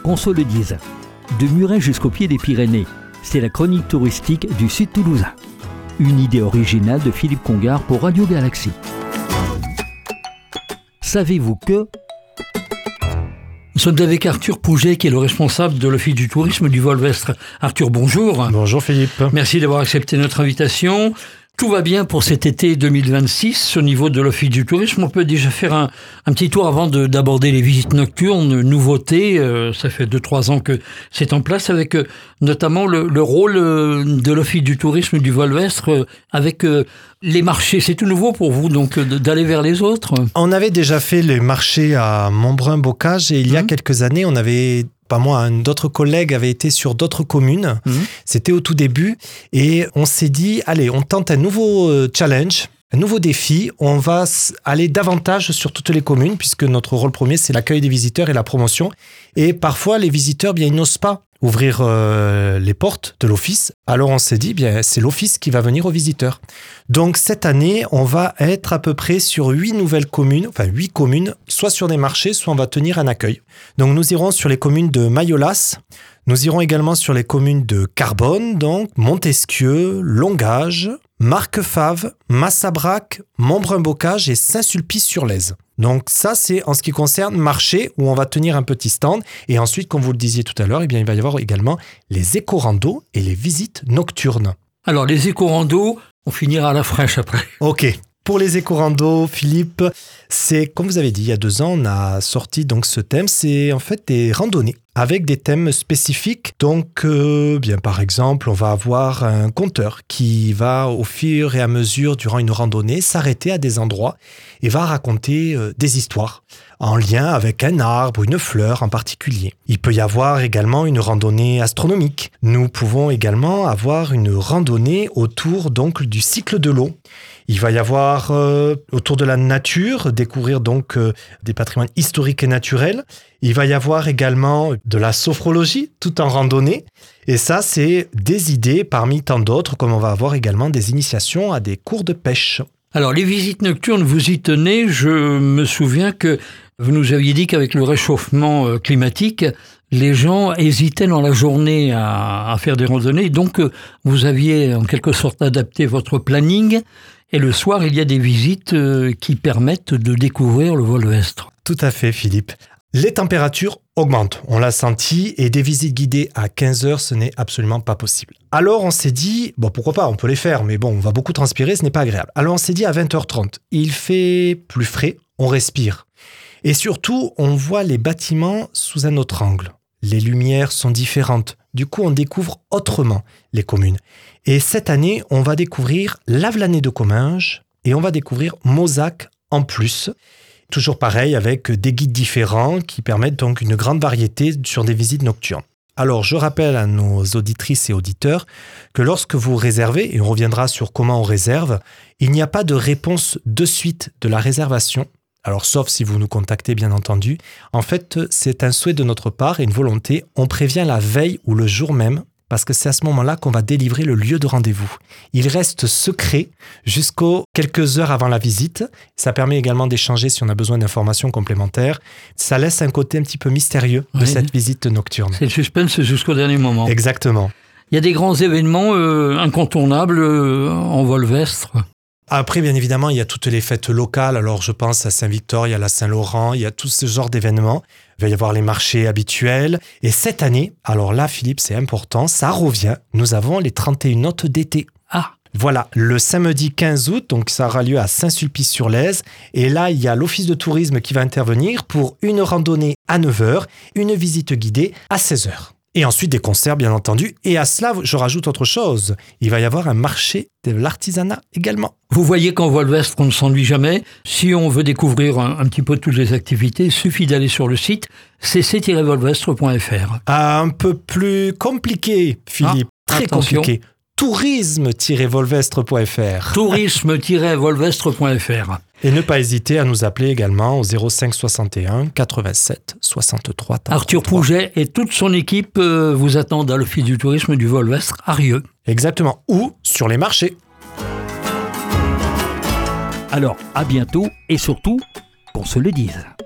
qu'on se le dise. De Muret jusqu'au pied des Pyrénées, c'est la chronique touristique du Sud toulousain. Une idée originale de Philippe Congar pour Radio Galaxie. Savez-vous que... Nous sommes avec Arthur Pouget, qui est le responsable de l'Office du tourisme du Volvestre. Arthur, bonjour. Bonjour Philippe. Merci d'avoir accepté notre invitation. Tout va bien pour cet été 2026 au niveau de l'Office du tourisme. On peut déjà faire un petit tour avant d'aborder les visites nocturnes, nouveautés. Ça fait 2-3 ans que c'est en place, avec notamment le rôle de l'Office du tourisme du Volvestre avec les marchés. C'est tout nouveau pour vous, donc, d'aller vers les autres? On avait déjà fait les marchés à Montbrun-Bocage et il y a quelques années, on avait... Pas moi, d'autres collègues avaient été sur d'autres communes. C'était au tout début. Et on s'est dit, allez, on tente un nouveau challenge, un nouveau défi. On va aller davantage sur toutes les communes, puisque notre rôle premier, c'est l'accueil des visiteurs et la promotion. Et parfois, les visiteurs, bien, ils n'osent pas ouvrir les portes de l'office. Alors on s'est dit, bien, c'est l'office qui va venir aux visiteurs. Donc cette année, on va être à peu près sur 8 nouvelles communes, enfin 8 communes, soit sur des marchés, soit on va tenir un accueil. Donc nous irons sur les communes de Mayollas, nous irons également sur les communes de Carbone, donc Montesquieu, Longage, Marquefave, Massabrac, Montbrun-Bocage et Saint-Sulpice-sur-Lèze. Donc ça, c'est en ce qui concerne marché, où on va tenir un petit stand. Et ensuite, comme vous le disiez tout à l'heure, eh bien, il va y avoir également les éco-randos et les visites nocturnes. Alors, les éco-randos, on finira à la fraîche après. Ok. Pour les éco-randos, Philippe, c'est, comme vous avez dit, il y a 2 ans, on a sorti donc ce thème. C'est en fait des randonnées avec des thèmes spécifiques. Donc, bien par exemple, on va avoir un conteur qui va, au fur et à mesure, durant une randonnée, s'arrêter à des endroits et va raconter des histoires en lien avec un arbre ou une fleur en particulier. Il peut y avoir également une randonnée astronomique. Nous pouvons également avoir une randonnée autour donc du cycle de l'eau. Il va y avoir autour de la nature, découvrir donc des patrimoines historiques et naturels. Il va y avoir également de la sophrologie, tout en randonnée. Et ça, c'est des idées parmi tant d'autres, comme on va avoir également des initiations à des cours de pêche. Alors, les visites nocturnes, vous y tenez. Je me souviens que vous nous aviez dit qu'avec le réchauffement climatique, les gens hésitaient dans la journée à faire des randonnées. Donc, vous aviez en quelque sorte adapté votre planning. Et le soir, il y a des visites qui permettent de découvrir le Volvestre. Tout à fait, Philippe. Les températures augmentent, on l'a senti, et des visites guidées à 15h, ce n'est absolument pas possible. Alors on s'est dit, bon pourquoi pas, on peut les faire, mais bon, on va beaucoup transpirer, ce n'est pas agréable. Alors on s'est dit à 20h30, il fait plus frais, on respire. Et surtout, on voit les bâtiments sous un autre angle. Les lumières sont différentes. Du coup, on découvre autrement les communes. Et cette année, on va découvrir Lavelanet de Comminges et on va découvrir Mauzac en plus. Toujours pareil, avec des guides différents qui permettent donc une grande variété sur des visites nocturnes. Alors, je rappelle à nos auditrices et auditeurs que lorsque vous réservez, et on reviendra sur comment on réserve, il n'y a pas de réponse de suite de la réservation. Alors, sauf si vous nous contactez, bien entendu. En fait, c'est un souhait de notre part et une volonté. On prévient la veille ou le jour même, parce que c'est à ce moment-là qu'on va délivrer le lieu de rendez-vous. Il reste secret jusqu'aux quelques heures avant la visite. Ça permet également d'échanger si on a besoin d'informations complémentaires. Ça laisse un côté un petit peu mystérieux de cette visite nocturne. C'est le suspense jusqu'au dernier moment. Exactement. Il y a des grands événements incontournables en Volvestre. Après, bien évidemment, il y a toutes les fêtes locales. Alors, je pense à Saint-Victor, il y a la Saint-Laurent, il y a tout ce genre d'événements. Il va y avoir les marchés habituels. Et cette année, alors là, Philippe, c'est important, ça revient. Nous avons les 31 notes d'été. Ah! Voilà, le samedi 15 août, donc ça aura lieu à Saint-Sulpice-sur-Lèze. Et là, il y a l'Office de tourisme qui va intervenir pour une randonnée à 9h, une visite guidée à 16h. Et ensuite des concerts, bien entendu. Et à cela, je rajoute autre chose. Il va y avoir un marché de l'artisanat également. Vous voyez qu'en Volvestre, on ne s'ennuie jamais. Si on veut découvrir un petit peu toutes les activités, il suffit d'aller sur le site cc-volvestre.fr. Un peu plus compliqué, Philippe. Très attention. Compliqué. tourisme-volvestre.fr. tourisme-volvestre.fr. Et ne pas hésiter à nous appeler également au 05 61 87 63 33. Arthur Pouget et toute son équipe vous attendent à l'Office du tourisme du Volvestre à Rieux. Exactement. Ou sur les marchés. Alors, à bientôt et surtout, qu'on se le dise.